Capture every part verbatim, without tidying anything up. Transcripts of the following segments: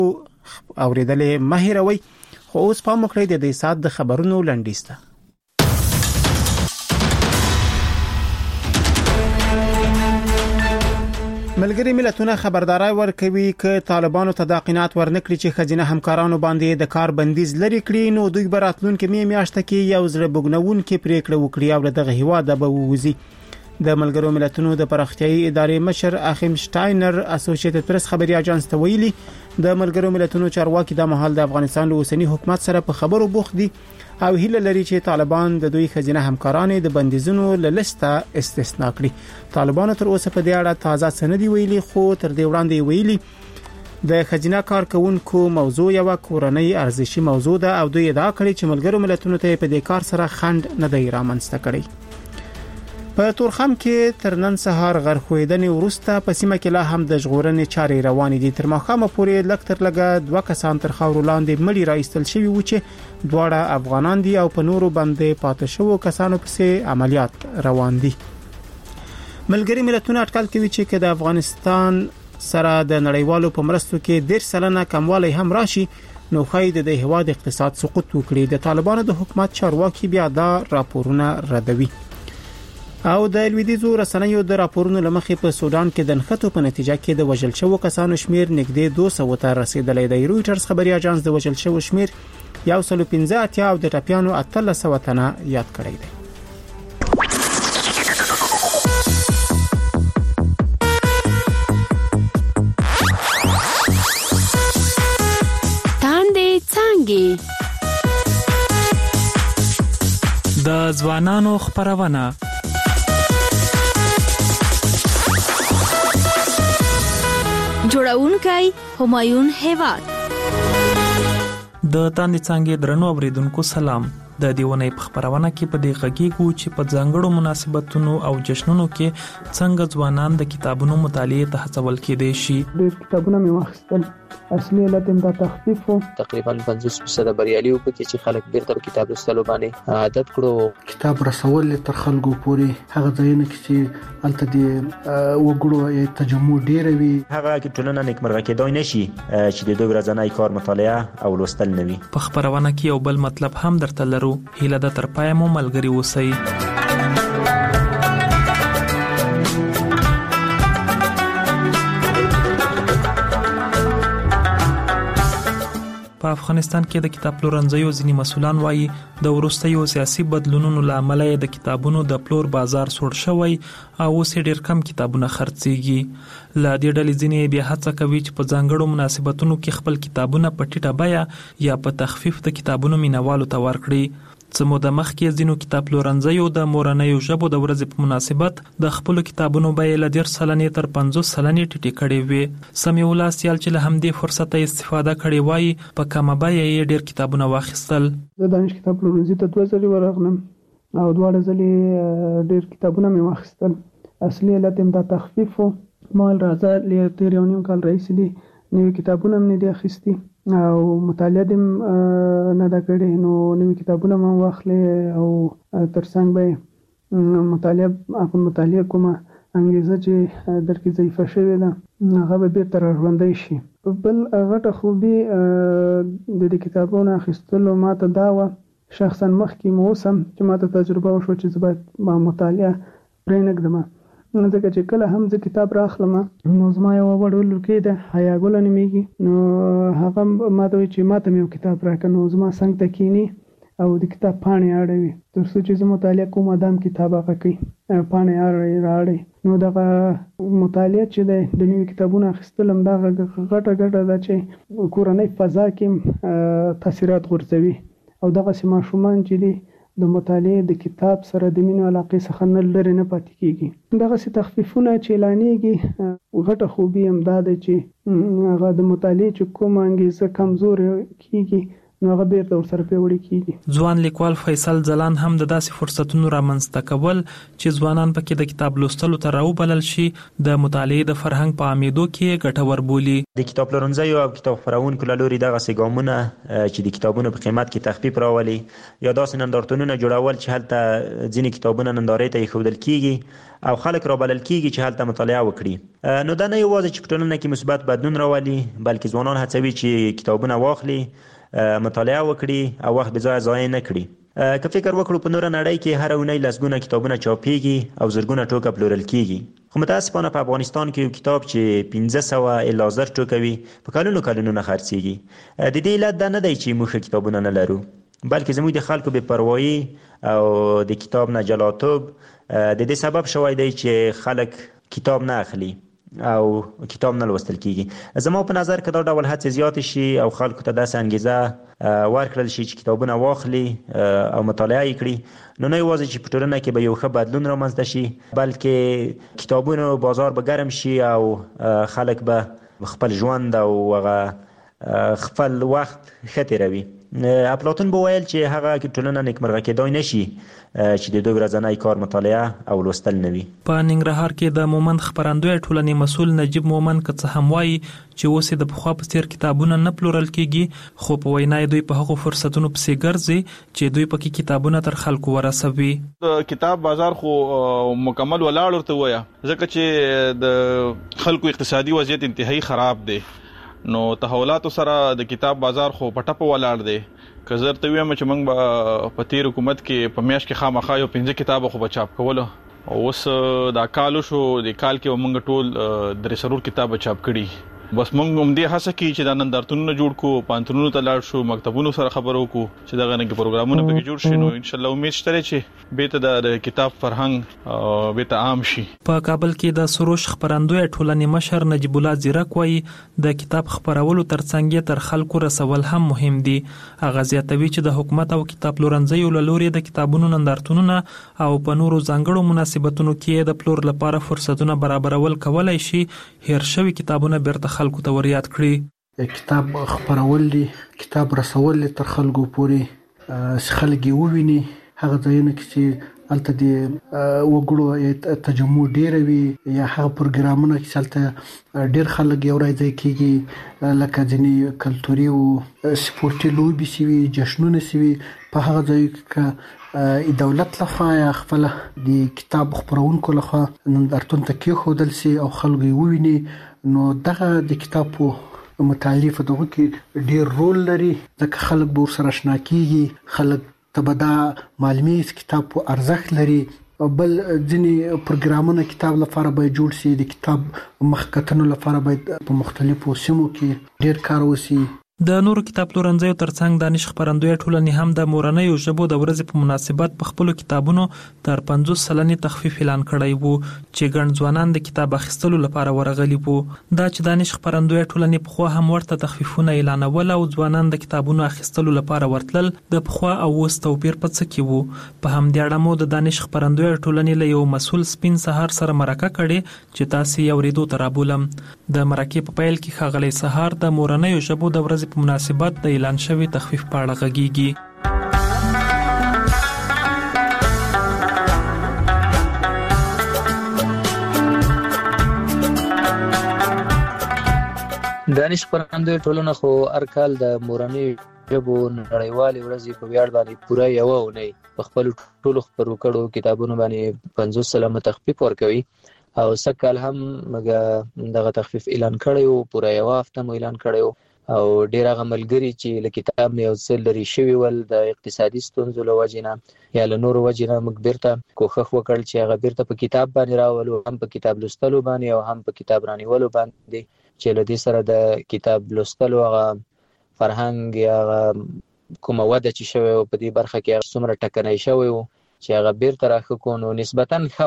اوریدلې مه هېروئ. خو اوس پام وکړئ د دې ساعت د خبرونو لنډیز ته. ملګری ملتونه خبرداري ورکوي ک طالبانو ته د قناعت ورنکړي چې خزینه همکارانو باندې د کار بندیز لري کړي نو دوی براتلونکو می میاشته کې یو زړه بګنون کې پریکړه وکړي او دغه هیواد به ووزي. د ملګرو ملتونو د پراختیايي ادارې مشر اخیم شټاینر اسوسییټډ پریس خبري اژانس ته ویلي د ملګرو ملتونو چارواکي د مهال د افغانستان له اوسنی حکومت سره په خبرو بوخت دي او هیله لري چې طالبان د دوی خزینه همکارانو د بندیزونو له لسته استثناء کړي. طالبانو تر اوسه په دې اړه تازه سندي ویلي خو تر دې وړاندې ویلي د خزینه کارکونکو موضوع یو کورنۍ ارزشي موضوع ده او دوی ادعا کړي چې ملګرو ملتونو ته په دې کار سره خند نه دی رامنځته کړی. په تورخم کې تر نن سهار غرخویدنې ورسته په سیمه کې لا هم د ژغورنې چارې روانې دي. تر ماښامه پورې لږ تر لږه دوه کسان تر خاورو لاندې مړي راایستل شوي و چې دواړه افغانان دي او په نورو باندې پاتې شوو کسانو پسې عملیات روان دي. ملګری ملتونه اټکل کوي چې د افغانستان سره د نړیوالو په مرستو کې ډېر سلنه کموالی هم راشي نو خای د هیواد اقتصاد سقوط وکړي. د طالبانو د حکومت چارواکي بیا دا راپورونه ردوي. او د لویدیځو رسنیو د راپورونو لمخې په سودان کې د نښتو په نتیجه کې د وژل شوو کسانو شمیر نږدې دوه سوه ته رسیدلی دی. رويټرز خبري اژانس د وژل شوو شمیر یو سل پنځه اتیا او د ټپیانو اتلس سوه تنه یاد کړی دی. تاندې څانګې د ځوانانو خبرونه جوړونکی همایون هیواد. د تاندې څانګې درنو اوریدونکو سلام. د دیونې په خبرونه کې په دې غږیږو چې په ځانګړو مناسبتونو او جشنونو کې څنګه ځوانان د کتابونو مطالعه ته هڅول کېدای شي. د کتابونو مې واخیستل اصلي علت هم د تخفیف وو. تقریبا پنځوس فیصد بریالي وو پکې چې خلک بیرته کتاب لوستلو باندې عادت کړو. کتاب رسول تر خلکو پورې هغه ځایونه کې چې الته د وګړو تجمع ډیر وي هغه کې ټولنه نیکمرغه کېدای نشي چې د دوی ورځنی کار مطالعه او لوستل نه وي. په خبرونه کې یو بل مطلب هم درته لرو. هیله د تر پای مو ملګری اوسئ. په افغانستان کې د کتاب پلورنځیو ځینې مسؤلان وایي د وروستیو سیاسي بدلونونو لامل د کتابونو د پلور بازار سوړ شوی او اوس ډېر کم کتابونه خرڅيږي. لا دې ډلې ځینې بیا هڅه کوي چې په ځانګړو مناسبتونو کې خپل کتابونه په ټیټه بیه یا په تخفیف د کتابونو مینوالو ته ورکړي. څمو د مخ کې ځینو کتاب پلورنځیو د مورنیو ژبو د ورځې په مناسبت د خپل کتابونو بیه له ډېر سلنې تر پنځوس سلنې ټیټې کړې وي. سمي ولا سیال چې له همدې فرصت استفاده کړې وای په کومه بیه یې ډېر کتابونه واخیستل. د دانش کتاب پلورنځي ته دوه ځلې ورغلم او دواړه ځلې ډېر کتابونه مې واخیستل. اصلي علت هم د تخفیف وو. مال راځه له تیر یو نیم کال راهیسې دي نوې کتابونه مې دي اخیستي او مطالعه دې نه دا کړې نو نوې کتابونه مې واخلې او ترڅنګ به مطالعه په مطالعه کومه انګیزه چې درکې ضعیفه شوې ده هغه به بیرته راژوندی شي. بل غټه خوبي د دې کتابونو اخیستلو ماته دا وه شخصا مخکې مو اوسم چې ماته تجربه وشوه چې زه باید مطالعه پرېنږدم ځکه چې کله هم زه کتاب راخلم نو زما یوه وړه لورکۍ ده حیا ګله نومیږي نو هغه ماته وایي چې ماته مې یو کتاب راکړه نو زما څنګ ته کښېني او د کتاب پاڼې اړوي تر څو چې زه مطالعه کوم ادم کتاب هغه کوي پاڼې اړوي راړي نو دغه مطالعه چې دی د نوي کتابونو اخیستل هم دغه غټه ګټه ده چې کورنۍ فضا کې تاثیرات غورځوي او دغسې ماشومان چې دي د مطالعه د کتاب سره د مینې علاقې څخه نه لرې نه پاتې کېږي. دغسې تخفیفونه چې اعلانېږي غټه خوبي هم دا ده چې هغه د مطالعې چې کومه انګیزه کمزورې کېږي نو هغه بیرته ورسره پیوړی کیږي. ځوان لیکوال فیصل ځلان هم د داسې فرصتونو رامنځته کول چې ځوانان پکې د کتاب لوستلو ته راوبلل شي د مطالعې د فرهنګ په عامېدو کې ګټور بولي. د کتاب پلورنځیو او کتاب خپرونکو له لوري دغه ګامونه چې د کتابونو په قیمت کې تخفیف راولي یا داسې نندارتونونه جوړول چې هلته ځینې کتابونه نندارې ته ایښودل کیږي او خلک رابلل کیږي چې هلته مطالعه وکړي، نو دا نه یوازې چې په ټولنه کې مثبت بدلون راولي بلکې ځوانان هڅوي چې کتابونه واخلي، مطالعه وکړي او وخت به ځای ضایع نه کړي. که فکر وکړو په نوره نړۍ کې هر اونۍ لسګونه کتابونه چاپیږي او زرګونه ټوکه پلورل کیږي، خو متاسفانه په افغانستان کې یو کتاب چې پنځه سوه الا زر ټوکه وي په کلونو کلونو نه خرڅیږي. د دې علت دا نه دی چې موږ کتابونه نه لرو بلکې زموږ د خلکو بې پروایي او د کتاب نه جلاتوب د دې سبب شوی دی چې خلک کتاب نه اخلي او کتاب نه لوستل کیږي. زما په نظر که دا ډول هڅې زیات شي او خلکو ته داسې انګیزه ورکړل شي چې کتابونه واخلي او مطالعه یې کړي، نو نه یوازې چې په ټولنه کې به یو ښه بدلون رامنځته شي بلکې کتابونو بازار به ګرم شي او خلک به خپل ژوند او هغه خپل وخت ښه تېروي. افلاطون به ویل چې هغه ټولنه نیکمرغه کېدای نشي چې د دوی ورځنی کار مطالعه او لوستل نه وي. په ننګرهار کې د مومند خپرندوی ټولنې مسؤل نجیب مومند که څه هم وایي چې اوس د پخوا په څیر کتابونه نه پلورل کیږي، خو په وینا دوی په هغو فرصتونو پسې ګرځي چې دوی پکې کتابونه تر خلکو ورسوي. د کتاب بازار خو مکمل ولاړ ورته ویا ځکه چې د خلکو اقتصادي وضعیت انتهایی خراب دی، نو تحولاتو سره د کتاب بازار خو پټپ ولاړ دی. که زه ته ویم چې موږ به په تیر حکومت کې په میاشت کې خامخا یو پنځه کتابه خو به چاپ کولو، اوس دا کال شو د کال کې موږ ټول درې سرور کتابه چاپ کړي. بس موږ هم دې هڅه کوي چې دا نندارتونونه جوړ کړو، پانتونونو ته لاړ شو، مکتبونو سره خبرو وکړو چې دغه نه پروګرامونه پکې جوړ شي، نو ان شاء الله امید شته چې بیرته د کتاب فرهنګ بیرته عام شي. په کابل کې د سروش خپرندوی ټولنې مشر نجیب الله زیرک وایي د کتاب خپرولو ترڅنګ تر خلکو رسول هم مهم دي. هغه زیاتوي چې د حکومت او کتاب پلورنځیو له لوري د کتابونو نندارتونونه او په نورو ځانګړو مناسبتونو کې د پلور لپاره فرصتونه برابرول کولای شي هیر شوي کتابونه بیرته خلکو ته وريات کړي. کتاب خپرول دي، کتاب رسول تر خلکو پورې خلګي وویني، هغه ځایونه کې چې الته د وګړو تجمع ډیر وي یا هغه پروګرامونه چې الته ډیر خلک یو راځي کیږي لکه ځینې کلتوري او سپورتي لوبي سوي جشنونه سوي، په هغه ځای کې دولت لخوا یا خپل د کتاب خپرونکو لخوا نندارتون ته کېښودل سي او خلک یې وویني، نو دغه د کتاب په مطالعه په دغه کې ډیر رول لري ځکه خلک به ورسره آشنا کیږي، خلک ته به دا معلومي کتاب په ارزښت لري. بل ځینې پروګرامونه کتاب لپاره به جوړ شي، د کتاب مخکتنو لپاره باید په مختلفو سیمو کې ډیر کار وشي. د نورو کتاب پلورنځیو ترڅنګ دانش خپرندوی ټولنې هم د مورنیو ژبو د ورځې په مناسبت په خپلو کتابونو تر پنځوس سلنې تخفیف اعلان کړی وو چې ګڼ ځوانان د کتاب اخیستلو لپاره ورغلي وو. دا چې دانش خپرندوی ټولنې پخوا هم ورته تخفیفونه اعلانول او ځوانان د کتابونو اخیستلو لپاره ورتلل، د پخوا او اوس توپیر په څه کې وو؟ په همدې اړه مو د دانش خپرندوی ټولنې له یو مسؤل سپین سهار سره مرکه کړې چې تاسو یې اورېدو ته رابولم. د مرکې په پیل کې ښاغلی سهار د مورنیو ژبو د ورځې په مناسبت د اعلان شوی تخفیف په اړه غږیږي. دانش خپرندوی ټولنه خو هر کال د مورنیو ژبو نړیوالې ورځې په ویاړ باندې پوره یوه اونۍ په خپلو ټولو خپرو کړو کتابونو باندې پنځوس سلنه تخفیف ورکوي او سږ کال هم دغه تخفیف اعلان کړی و، پوره یوه هفته مو اعلان کړی و او ډیر هغه ملګري چې له کتاب نه یو څه لرې شوي ول د اقتصادي ستونزو له وجې نه یا له نورو وجې نه موږ بیرته کوښښ وکړ چې هغه بیرته په کتاب باندې راولو، هم په کتاب لوستلو باندې او هم په کتاب رانیولو باندې چې له دې سره د کتاب لوستلو هغه فرهنګ یا کومه وده چې شوی و په دې برخه کې هغه څومره ټکنی شوی و چې هغه بیرته راښه کړو، نو نسبتاً ښه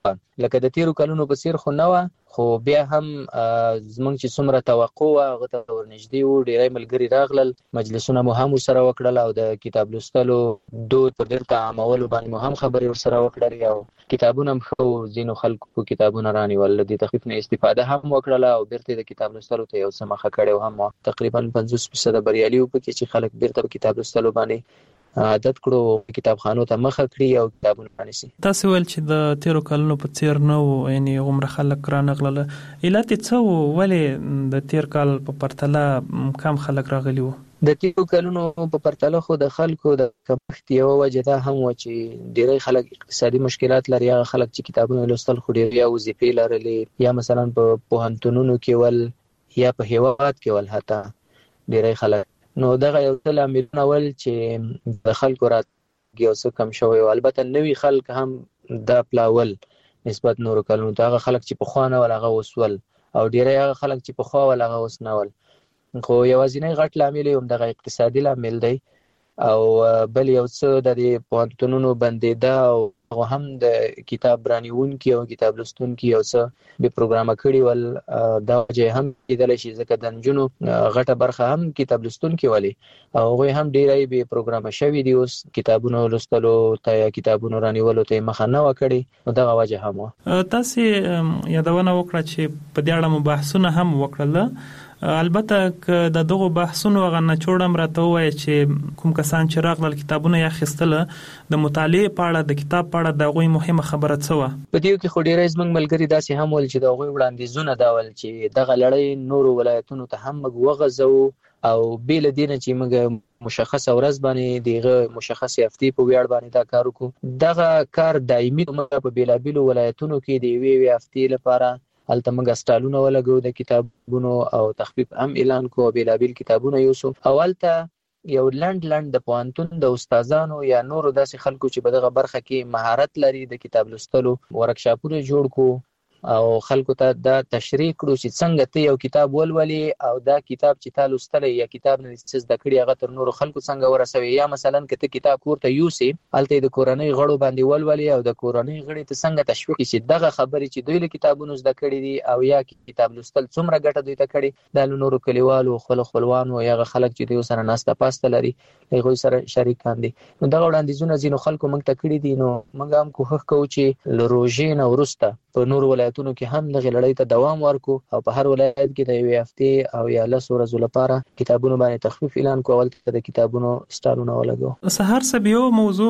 لکه د تیرو کلونو په څیر خو نه و، خو بیا هم زمونږ چې څومره توقع وه هغه ته ورنږدې وو. ډېری ملګري راغلل، مجلسونه مو هم ورسره وکړل او د کتاب لوستلو دود په بیرته عامولو باندې مو هم خبرې ورسره وکړلې او کتابونه هم ښه وو. ځینو خلکو کتابونه رانیول، د تخفیف نه استفاده هم وکړله او بیرته د کتاب لوستلو ته یو څه مخه کړی و. هم تقریبا پنځوس فیصده بریالي وو پکې چې خلک بیرته په کتاب لوستلو باندې عادت کړو، کتابخانو ته مخه کړي او کتابونه رانیسي. تاسو ویل چې د تیرو کلونو په څیر نه وو، یعنی عمر خلک رانغلل. علت څه وو؟ ولې د تیر کال په پرتله کم خلک راغلي وو؟ د تیرو کلونو په پرتله خو د خلکو د کمښت یوه وجه دا هم وه چې ډېری خلک اقتصادي مشکلات لري. هغه خلک چې کتابونه لوستل خو ډېر یا وظیفې لرلې یا مثلا په پوهنتونونو کې ول یا په هیواد کې ول، حتی ډېری خلک. نو دغه یو څه لاملونه ول چې د خلکو راتګ یو څه کم شوی و. البته نوي خلک هم دا پلاول نسبت نورو کلونو ته. هغه خلک چې پخوا نه ول هغه اوس ول، او ډېری هغه خلک چې پخوا ول هغه اوس نه ول. خو یوازینی غټ لامل یې همدغه اقتصادي لامل دی، او بل یو څه د دې پوهنتونونو بندېده او هغه هم د کتاب رانیونکي او کتاب لوستونکي یو څه بې پروګرامه کړي ول. دا وجه هم کېدلی شي ځکه د نجونو غټه برخه هم کتاب لوستونکي ولې او هغوی هم ډېری بې پروګرامه شوي دي. اوس کتابونو لوستلو ته یا کتابونو رانیولو ته یې مخه نه وه کړې، نو دغه وجه هم وه. تاسې یادونه وکړه چې په دې اړه مو بحثونه هم وکړل. البته که د دغو بحثونو هغه نچوړ هم راته ووایه چې کوم کسان چې راغلل کتابونه یې اخیستله، د مطالعې په اړه د کتاب په اړه د هغوی مهمه خبره څه وه؟ په دې کې خو ډېری زموږ ملګري داسې هم ول چې د هغوی وړاندیزونه دا ول چې دغه لړۍ نورو ولایتونو ته هم موږ وغځوو او بې له دې نه چې موږ مشخصه ورځ باندې دغه مشخص هفتې په ویاړ باندې دا کار وکړو. دغه کار دایمي موږ په بېلابېلو ولایتونو کې د یوې یوې هفتې لپاره هلته موږ سټالونه ولګو د کتابونو او تخفیف هم اعلان کو، بېلابېل کتابونه یوسو او هلته یو لنډ لنډ د پوهنتون د استادانو یا نورو داسې خلکو چې په دغه برخه کې مهارت لري د کتاب لوستلو ورکشاپونه جوړ کو او خلکو ته دا تشریح کړو چې څنګه ته یو کتاب ولولې او دا کتاب چې تا لوستلی یا کتاب نه څه زده کړي هغه تر نورو خلکو څنګه ورسوي. یا مثلا که ته کتاب کور ته یوسې هلته د کورنۍ غړو باندې ولولې او د کورنۍ غړي ته څنګه تشویق چې دغه خبرې چې دوی له کتابونو زده کړي دي او یا کتاب لوستل څومره ګټه دوی ته کړي، دا له نورو کلیوالو خپلو خپلوانو یا هغه خلک چې دوی سره ناسته پاسته لري هغوی سره شریکان دي. نو دغه وړاندیزونه ځینو خلکو موږ ته کړي دي. نو موږ هم کوښښ کوو چې له روژې نه وروسته په نورو ولایتونو کې هم دغه لړۍ ته دوام ورکو او په هر ولایت کې د یوې هفتې او یا لسو ورځو لپاره کتابونو باندې تخفیف اعلان کو، اول د کتابونو سټالونه ولګو. سهار صاحب یو موضوع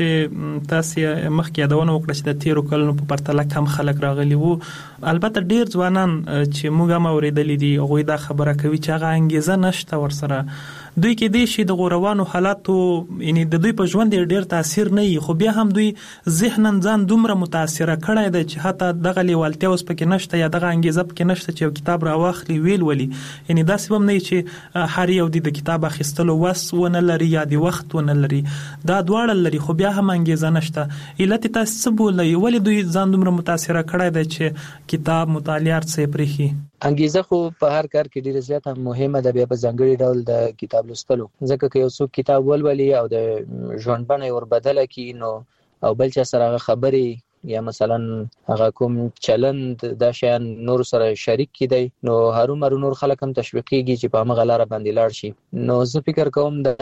چې تاسو مخکې یادونه وکړه چې د تیرو کلونو په پرتله کم خلک راغلي وو، البته ډیر ځوانان چې موږ هم اورېدلې دي هغوی دا خبره کوي چې هغه انګیزه نشته ورسره. دوی کې دې شي د غوروانو حالاتو یعنی د دوی په ژوند ډیر تاثیر نه وي، خو بیا هم دوی ذهناً ځان دومره متاثره کړی دی چې حتی دغه لیوالتیا اوس پکې نشته یا دغه انګیزه پکې نشته چې یو کتاب راواخلي ویل ولي. یعنی داسې هم نه چې هر یو د کتاب اخیستلو وس ونه لري یا د وخت ونه لري، دا دواړه لري خو بیا هم انګیزه نشته. علت تاسو څه بولئ؟ ولې دوی ځان دومره متاثره کړی دی چې کتاب مطالعه څه پرېښي؟ انګیزه خو په هر کار کې ډیره زیاته مهمه ده، بیا په ځانګړي ډول د کتاب لوستلو. ځکه که یو څوک کتاب ولولي او د ژوند بڼه یې وربدله کړي نو او بل چا سره هغه خبرې یا مثلا هغه کوم چلند دا شیان نور سره شریک کیدی نو هرومرو نور خلک هم تشویقيږي چې په هغه لار باندې لاړ شي. نو زه فکر کوم د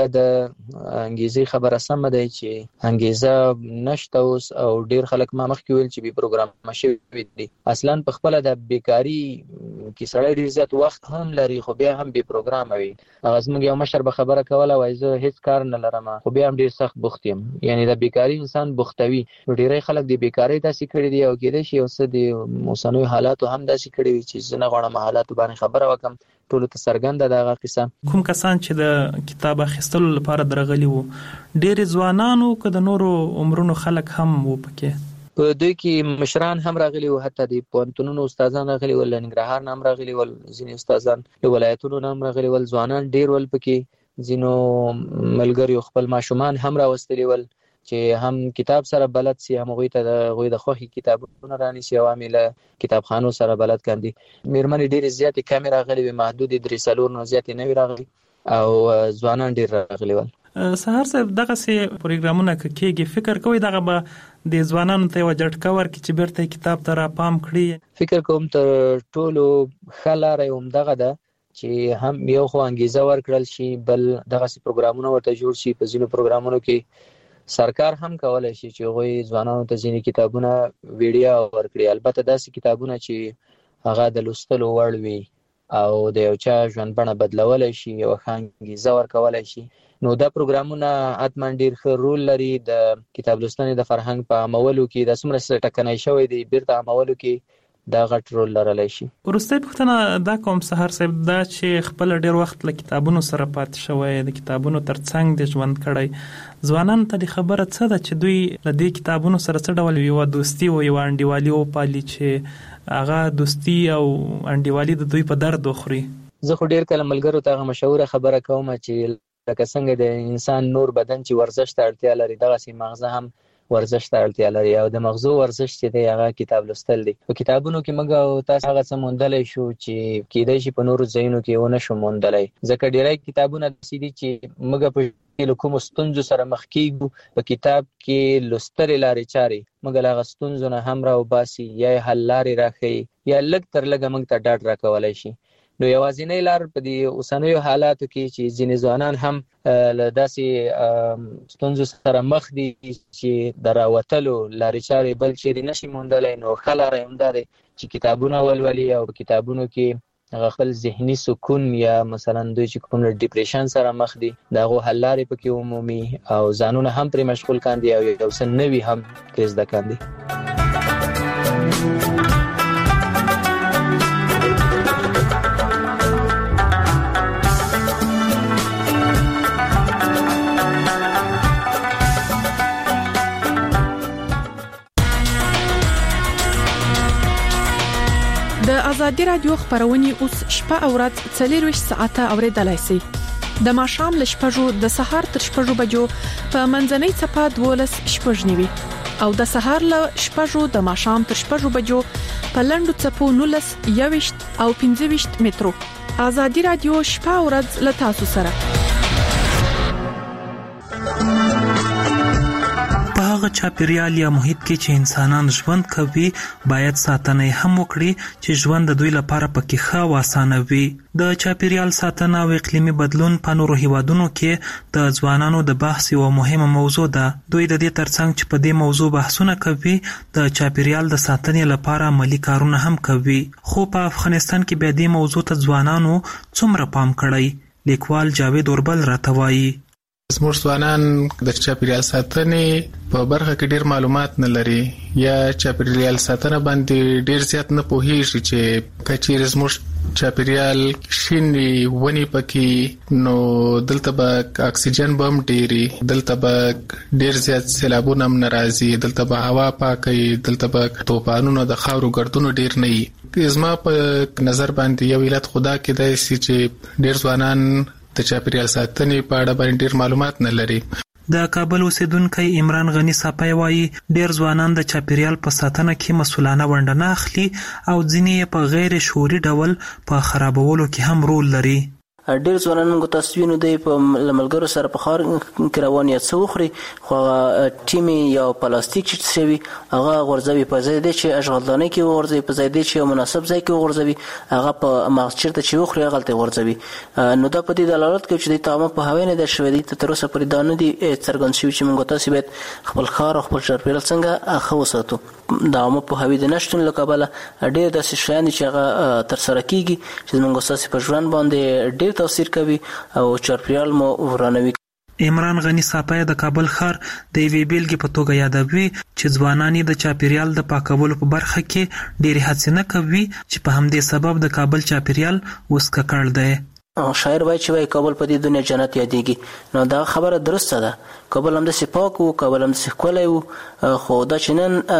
انګیزې خبره سم ده چې انګیزه نشته اوس او ډیر خلک ما مخکې ویل چې به پروګرام شوی دي. اصلا په خپل د بیکاری کې سړی ډیر زیات وخت هم لري خو بیا هم به پروګرام وي. هغه زموږ یو مشر به خبره کوله وای زه هیڅ کار نه لرم خو بیا هم ډیر سخت بوخت یم. یعنی د بیکاری انسان بوختوي. ډیری خلک د بیکاری داسې کړي دي او کېدای شي اوس د موسنوي حالاتو هم داسې کړي وي چې زه نه غواړم حالاتو باندې خبره وکم. ټولو ته څرګنده ده هغه قصه. کوم کسان چې د کتاب اخیستلو لپاره درغلي وو ډېر ځوانانو که د نورو عمرونو خلک هم وو پکې؟ په دوی کې مشران هم راغلي وو، حتی د پوهنتونونو استادان راغلي ول، ننګرهار نه هم راغلي ول، ځینې استادان له ولایتونو نه هم راغلي ول، ځوانان ډېر ول پکې. ځینو ملګریو خپل ماشومان هم راوستلي ول چې هم کتاب سره بلد سي، هم غوي ته د غوي د خوخي کتابونه رانیسي او عامل کتابخانو سره بلد کاندي. میرمنې ډېر زیاتې کیمرا غلي وي، محدود درې سلور نه زیاتې نه راغلي او ځوانان ډېر راغلي ول. سهار صاحب دغه سي پروګرامونه کېږي فکر کوي دغه به د ځوانانو ته وجټ کور کې چې بیرته کتاب ته را پام کړی؟ فکر کوم تر ټولو خلاره هم دغه ده چې هم یو خو انګیزه ورکړل شي، بل دغه سي پروګرامونه ورته جوړ شي. په ځینو پروګرامونو کې سرکار هم کولای شي چې غوي ځوانانو ته ځینې کتابونه ویډیو ورکړي، البته داسې کتابونه چې هغه د لوستلو وړ وي او د یو چا ژوند بڼه بدلولای شي او انګیزه ورکولای شي. نو دا پروګرامونه حتما ډیر ښه رول لري د کتاب لوستنې د فرهنګ په عملولو کې. د څومره ټکنۍ شوی دی بیرته عملولو کې دا غټ رول لرلی شي. وروستۍ پوښتنه دا کوم سهار صاحب دا چې خپل ډیر وخت له کتابونو سره پاتې شوی، د کتابونو ترڅنګ د ژوند کړی، ځوانانو ته د خبره څه ده چې دوی له دې کتابونو سره څه ډول یو دوستي او یو انډیوالي وپالي چې هغه دوستي او انډیوالي د دوی په درد وخوري؟ زه خو ډیر کله ملګرو ته هغه مشهوره خبره کوم چې لکه څنګه د انسان نور بدن چې ورزش ته اړتیا لري، دغسې مغزه هم ورزش ته اړتیا لري او د مغزو ورزش چې دی هغه کتاب لوستل دی. په کتابونو کې موږ او تاسو هغه څه موندلی شو چې کېدای شي په نورو ځایونو کې ونه شو موندلی، ځکه ډیری کتابونه داسې دي چې موږ په له کومو ستونزو سره مخ کېږو، په کتاب کې لوستلې لارې چارې موږ له هغه ستونزو نه هم راوباسي یا یې حل لارې راښیي یا لږ تر لږه موږ ته ډاډ راکولی شي. نو یوازینۍ لار په دې اوسنیو حالاتو کې چې ځینې ځوانان هم له داسې ستونزو سره مخ دي چې د راوتلو لارې چارې بل چیرې نشي موندلی، نو ښه لاره یې همدا دی چې کتابونه ولولي او په کتابونو کې هغه خپل ذهني سکون یا مثلا دوی چې کوم ډیپریشن سره مخ دي د هغو حل لارې پکې ومومي او ځانونه هم پرې مشغول کاندي او یو څه نوي هم ترې زده کاندي. د ازادي رادیو خبرونه اوس شپه او ورځ څلور ساعته اوریدلای شئ. د ماښام ل شپږو د سهار تر شپږو بجو په منځنۍ صفه دولس شپږنیوي او د سهار ل شپږو د ماښام تر شپږو بجو په لندو صفو نولس یويشت او پنځه ویشت مترو. ازادي رادیو شپه او ورځ ل تاسو سره. هغه چاپیریال یا محیط کې چې انسانان ژوند کوي باید ساتنه هم وکړي چې ژوند د دوی لپاره پکې ښه او اسانه وي. د چاپیریال ساتنه او اقلیمي بدلون په نورو هیوادونو کې د ځوانانو د بحث یوه مهمه موضوع ده. دوی د دې ترڅنګ چې په دې موضوع بحثونه کوي د چاپیریال د ساتنې لپاره عملی کارونه هم کوي. خو په افغانستان کې بیا دې موضوع ته ځوانانو څومره پام کړی؟ لیکوال جاوید اوربل راته وایي زموږ ځوانان د چاپیریال ساتنې په برخه کې ډیر معلومات نه لري یا چاپیریال ساتنه باندې ډیر زیات نه پوهیږي چې کچیر زموږ چاپیریال شینی ونی پکې نو دلته به اکسیجن بم ډیری، دلته به ډیر زیات سیلابونه هم ناراضي، دلته به هوا پاکي، دلته به طوفانونه د خاورو ګردونو ډیر نه وي. زما په نظر باندې یو علت خدا کې دی چې ډیر ځوانان د چاپیریال ساتنې په اړه باندې ډیر معلومات نه لري. د کابل اوسیدونکی عمران غنی صاحب وایي ډیر ځوانان د چاپیریال په ساتنه کې مسؤلانه ونډه نه اخلي او ځینې په غیر شعوري ډول په خرابولو کې هم رول لري. ډیر ځوانان کو تاسو وینئ د ملګرو سره په خار کې روان یا څو خوري خو ټیمي یا پلاستیک چې شوی هغه غورځوي په ځای دی چې اشغالدانه کې غورځوي، په ځای دی چې مناسب ځای کې غورځوي، هغه په مغز چیرته چې وخوري هغه ته غورځوي. نو دا په دې دلالت کوي چې د تمام په هوای نه د شوی دی تر اوسه پرې دانه دي څرګند شوی چې موږ تاسو باید خپل خار او خپل چاپیریال څنګه اخو وساتو. دا مو په هوی د نشټون لکابله ډېر داسې شیان چې هغه تر سره کیږي چې موږ تاسو په ژوند باندې ډېر تاثیر کوي او چاپیریال مو ورانوي. عمران غنی صاحب د کابل ښار د یوې بیلګې په توګه یادوي چې ځوانان د چاپیریال د پاکولو په برخه کې ډېرې هڅې نه کوي چې په همدې سبب د کابل چاپیریال اوس ککړ دی. شاعر وایي چې وایي کابل په دې دنیا جنت یادېږي. نو دا خبره درسته ده، کابل همداسې پاک وو، کابل همداسې ښکلی وو، خو دا چې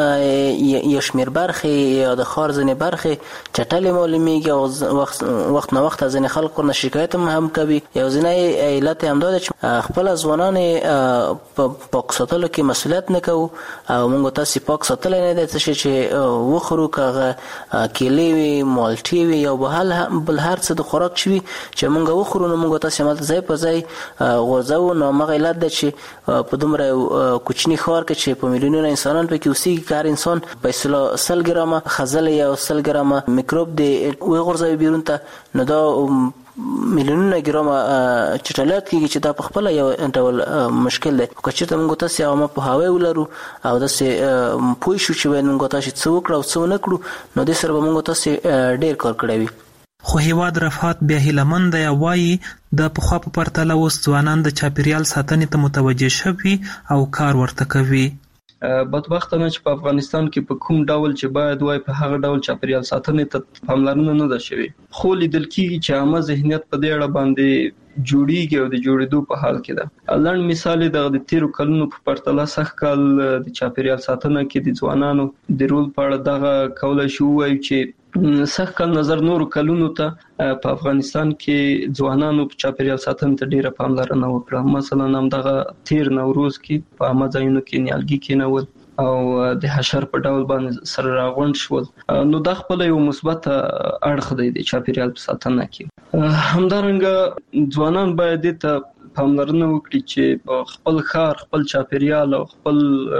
نن یو شمېر برخې یا د ښار ځینې برخې چټلې معلومېږي او وخت وخت نه وخت ځینې خلک ورنه شکایت هم کوي. یو ځینې علت یې همدا ده چې خپله ځوانان یې په پاک ساتلو کې مسؤلیت نه کوو او موږ تاسې پاک ساتلی نه دی څه شی چې وخورو، که هغه کیلې وي، مالټې وي یا بل هر څه د خوراک چې وي چې چې مونږ وخورو نو مونږ تاسو مال ځای په ځای غورځو. نو مغه علت د چې په دومره کوچني ښار کې چې په میلیونونو انسانان پکې اوسېږي کار انسان په اصطلاح سل ګرامه خزل یا سل ګرامه میکروب دی وي غورځوي بیرون ته، نو دا میلیونونه ګرامه چټلات کېږي چې دا په خپل یو ډول مشکل دی. که چېرته موږ تاسې عامه پوهاوی ولرو او داسې پوه شو چې باید موږ تاسې څه وکړو او څه ونه کړو، نو دې سره به موږ تاسې ډېر کار کړی وي. خو هیواد رفعت بیا هیلهمند دی، وایي د پخوا په پرتله اوس ځوانان د چاپیریال ساتنې ته متوجه شوي او کار ورته کوي. بدبختانه چې په افغانستان کې په کوم ډول چې باید وای په هغه ډول چاپیریال ساتنې ته پاملرنه نه ده شوې. خو لیدل کېږي چې عامه ذهنیت په دې اړه باندې جوړیږي او د جوړېدو په حال کې ده. لنډ مثال د تیرو کلونو په پرتله سږ کال د چاپیریال ساتنه کې د ځوانانو د رول په اړه دغه کولای شو وایو چې سږ کال نظر نورو کلونو ته په افغانستان کې ځوانانو په چاپیریال ساتنې ته ډیره پاملرنه وکړه. مثلا هم دغه تیر نوروز کې په عامه ځایونو کې نیالګي کېنول او د حشر په ډول باندې سره راغونډ شول، نو دا خپل یو مثبت اړخ دی د چاپیریال په ساتنه کې. همدارنګه ځوانان باید ته پاملرنه وکړي چې خپل ښار، خپل چاپیریال او خپل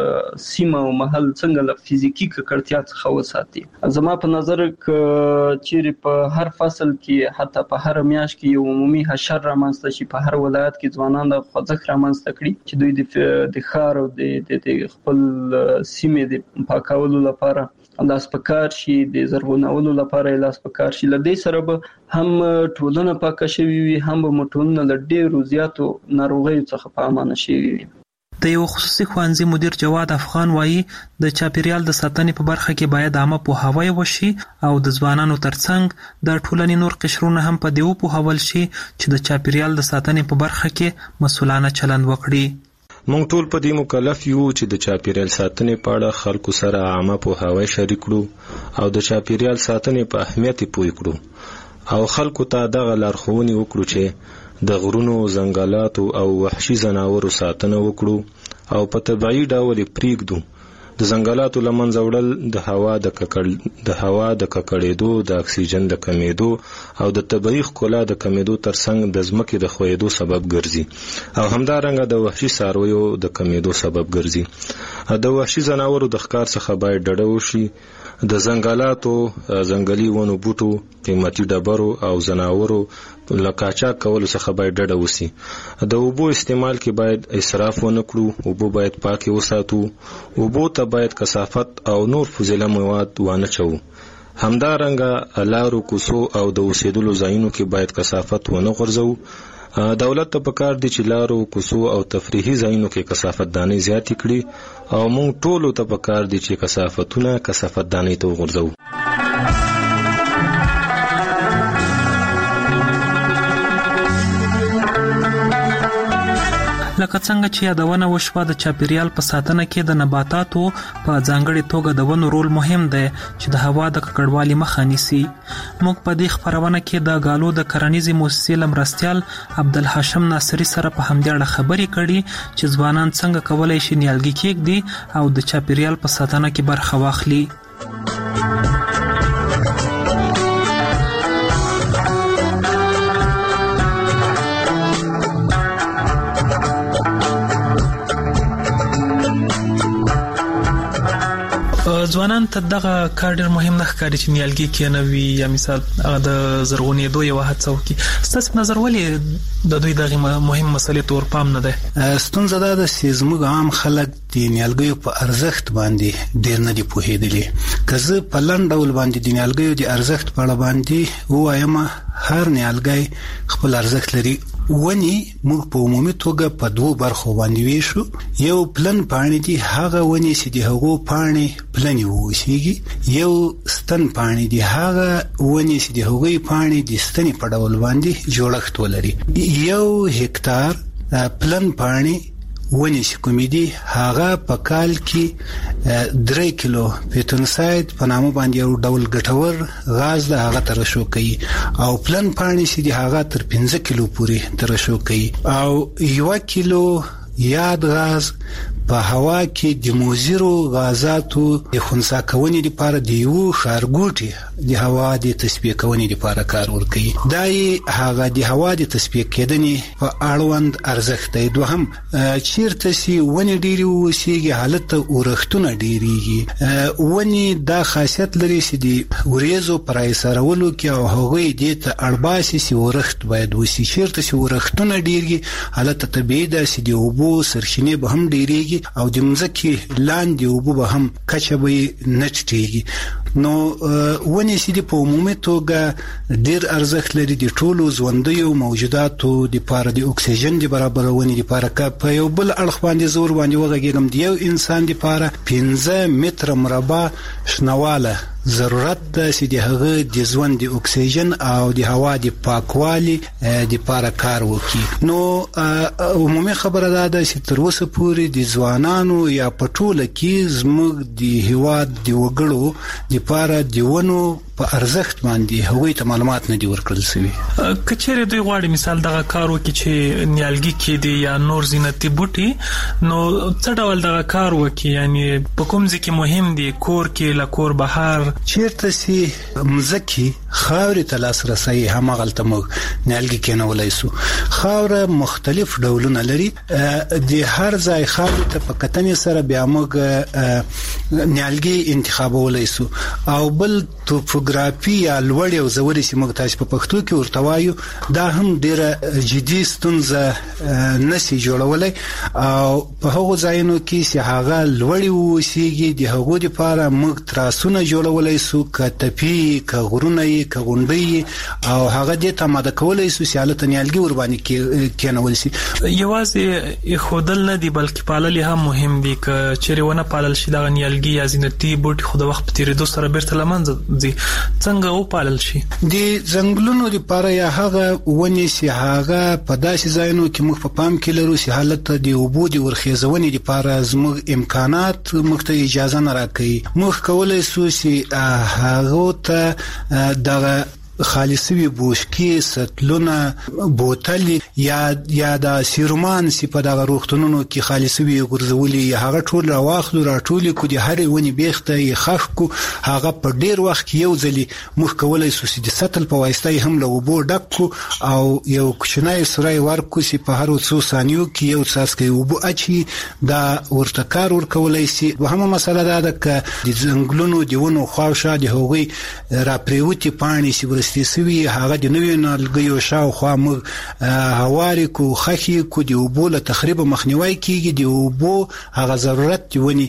سیمه او محل څنګه له فزیکی ککړتیا څخه وساتي. زما په نظر ک چیرې په هر فصل کې حتی په هر میاشت کې یو عمومي حشر رامنځته شي په هر ولایت کې ځوانان د خوځښت رامنځته کړي چې دوی د ښار او د خپل سیمې د پاکولو لپاره لاس پکار شي، د زرغونولو لپاره لاس پکار شي. لدې سره به هم ټولنه پاکه شوي وي، هم به ټولنه له ډېرو زیاتو ناروغیو څخه په امانه شوي وي. د یو خصوصي ښوونځي مدیر جواد افغان وایي د چاپیریال د ساتنې په برخه کې باید عامه پوهاوی وشي او د ځوانانو ترڅنګ د ټولنې نور قشرونه هم په دې وپوهول شي چې د چاپیریال د ساتنې په برخه کې مسؤلانه چلند وکړي. مونږ ټول په دې مکلف یو چې د چاپیریال ساتنې په اړه خلکو سره عامه پوهاوی شریک کړو او د چاپیریال ساتنې په اهمیت پوه کړو او خلکو ته دغه لارښوونې وکړو چې د غرونو، ځنګلاتو او وحشي ځناورو ساتنه وکړو او په طبیعي ډول پریږدو. د ځنګلاتو له منځه وړل د هوا د ککړ د هوا د ککړېدو، د اکسیجن د کمیدو او د طبیعي ښکلا د کمیدو ترڅنګ د ځمکې د ښویېدو سبب ګرځي او همدارنګه د وحشي څارویو د کمیدو سبب ګرځي. د وحشي ځناورو د ښکار څخه باید ډډه وشي. د ځنګلاتو، ځنګلي ونو بوټو، قیمتي ډبرو او ځناورو له قاچاق کولو څخه باید ډډه وشي. د اوبو استعمال کې باید اسراف ونه کړو، اوبه باید پاکې وساتو، اوبو ته باید کثافت او نور فضله مواد وانه چوو. همدارنګه لارو، کوڅو او د اوسېدلو ځایونو کې باید کثافت ونه غورځوو. دولت ته پکار دی چې لارو، کوڅو او تفریحي ځایونو کې کثافت دانۍ زیاتې کړي او موږ ټولو ته پکار دی چې کثافتونه کثافت دانۍ ته وغورځوو. لکه څنګه چې یادونه وشوه د چاپیریال په ساتنه کې د نباتاتو په ځانګړي توګه د ونو رول مهم دی چې د هوا د ککړوالي مخه نیسي. موږ په دې خپرونه کې د غالو د کرنیزې مؤسسې له مرستیال عبدالحاشم ناصري سره په همدې اړه خبرې کړي چې ځوانان څنګه کولی شي نیالګي کېږدي او د چاپیریال په ساتنه کې برخه واخلي. ځوانان ته دغه کار ډېر مهم نه ښکاري چې نیالګي کېنوي یا مثال هغه د زرغونېدو یوه هڅه وکړي. ستاسې په نظر ولې د دوی دغې مهم مسلې ته ورپام نه دی؟ ستونزه دا ده چې زموږ عام خلک د نیالګیو په ارزښت باندې ډېر نه دي پوهېدلي. که زه په لنډ ډول باندې د نیالګیو د ارزښت په اړه باندې ووایم، هر نیالګی خپل ارزښت لري. ونی موږ په عمومي توګه په دوو برخو باندې ویشو. یو پلن پاڼې دي، هغه ونی چې د هغو پاڼې پلنې واوسېږي. یو ستن پاڼې دي، هغه ونی چې د هغوی پاڼې د ستنې په ډول باندې جوړښت ولري. یو هکتار پلن پاڼې ونی چې کومې دي، هغه په کال کې درې کیلو پیتونساید په نامه باندې یو ډول ګټور غاز ده، هغه ترشح کوي او پلن پاڼې چې دي هغه تر پنځه کیلو پورې ترشح کوي او یو کیلو یاد غاز په هوا کې د موزیرو غازاتو د خنثی کونې لپاره د یو ښارګوټي د هوا د تصفیه کونې لپاره کار ورکوي. دا یې هغه د هوا د تصفیه کېدنې په اړوند ارزښت دی. دوهم چیرته چې ونې ډېرې واوسېږي هلته اورښتونه ډېرېږي. ونې دا خاصیت لري چې د وریځو په راایسارولو کې او هغوی دې ته اړ باسي چې اورښت باید وسي. چیرته چې اورښتونه ډېرېږي هلته طبیعي ده چې د اوبو سرچینې به هم ډېرېږي او د مځکې لاندې اوبه به هم کچه به یې نه ټیټېږي. نو ونې چې دي په عمومي توګه ډېر ارزښت لري د ټولو ژوندیو موجوداتو دپاره د اکسیجن د برابرونې دپاره. که په یو بل اړخ باندې زور باندې وغږېږم د یو انسان دپاره پنځه متره مربع شنواله ضرورت ده چې د هغه د ژوند د اکسیجن او د هوا د پاکوالي دپاره کار وکړي. نو عمومي خبره دا ده چې تر اوسه پورې د ځوانانو یا په ټوله کې زموږ د هېواد د وګړو دپاره د ونو په ارزښت باندې هغوی ته معلومات نه دي ورکړل شوي. که چیرې دوی غواړي مثال دغه کار وکړي چې نیالګي کېدي یا نور زینتي بوټي، نو څه ډول دغه کار وکړي؟ یعنی په کوم ځای کې مهم دي؟ کور کې، له کور بهر؟ چیرته چې مځکې خاورې ته لاسرسی هماغلته موږ نیالګي کېنولی سو. خاوره مختلف ډولونه لري. د هر ځای خاورې ته په کتنې سره بیا موږ نیالګي انتخابولی سو. او بل توپوګرافي یا لوړې او ژورې چې موږ تاسو په پښتو کې ورته وایو، دا هم ډېره جدي ستونزه نشي جوړولی. او په هغو ځایونو کې چې هغه لوړې واوسېږي د هغو دپاره موږ تراسونه جوړولی سو، که تپي، که غرونه یې، که غونډۍ او هغه دې ته آماده کولی سو چې هلته نیالګي ورباندې کېنول شي. یوازې ایښودل نه دي بلکې پالل هم مهم دي. که چیرې ونه پالل شي دغه نیالګي یا زینتي بوټي خو د وخت په تېرېدو سره بیرته له منځه ځي. څنګه وپالل شي؟ د ځنګلونو دپاره یا هغه ونې چې هغه په داسې ځایونو کې موږ په پام کې لرو چې هلته د اوبو د ورخیزونې دپاره زموږ امکانات موږ ته اجازه نه راکوي. موږ کولی سو چې هغو ته دغه خالصوي بوشکې، سطلونه، بوتلې یا یا د سیرومان چې په دغه روغتونونو کې خالصوي ګرځولي هغه ټول راواخلو، راټولې کړو، د هرې ونې بیخته یې خښ کړو. هغه په ډېر وخت کې یو ځلې موږ کولی سو چې د سطل په واسطه یې هم له اوبو ډک کړو او یو کوچنی سوری ورکړو چې په هرو څو ثانیو کې یو څاڅکی اوبه اچي. دا ورته کار ورکولی شي. دوهمه مسله دا ده که د ځنګلونو د ونو خواوشا د هغوی راپرېوتې پاڼې چې سوي هغه د نویو نیالګیو شاوخوا موږ هوارې کو، خښې کو، د اوبو له تخریب مخنیوی کیږي. د اوبو هغه ضرورت د ونې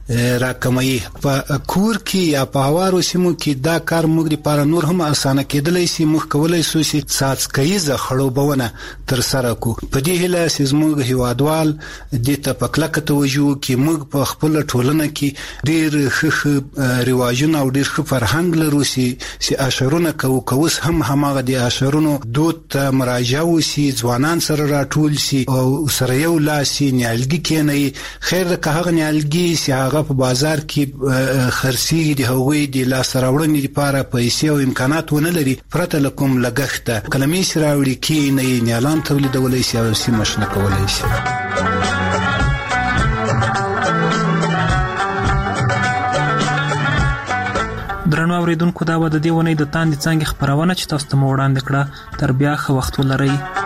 راکموي. په کور کې یا په هوارو سیمو کې دا کار موږ لپاره نور هم اسانه کېدلی شي. موږ کولی سو چې څاڅکیزه خړوبونه ترسره کړو. په دې هیله چې زموږ هیوادوال دې ته په کلکه توجه وکړي. موږ په خپله ټولنه کې ډېر ښه ښه رواجونه او ډېر ښه فرهنګ لرو چې اشرونه کوو. که اوس هم هماغه د اشرونو دود ته مراجعه وشي، ځوانان سره راټول شي او سره یو لاس شي، نیالګي کېنوي. خیر ده که هغه نیالګي چې هغه په بازار کې خرڅېږي د هغوی د لاسته راوړنې لپاره پیسې او امکانات ونه لري، پرته له کوم لګښته کلمې چې راوړي کېنوي، نیالان تولیدولی شي او سیمه شنه کولی شي. درنو اوریدونکو، دا به د دې ونې د تاندې څانګې خپرونه چې تاسو ته مو وړاندې کړه. تر بیا ښه وخت ولرئ.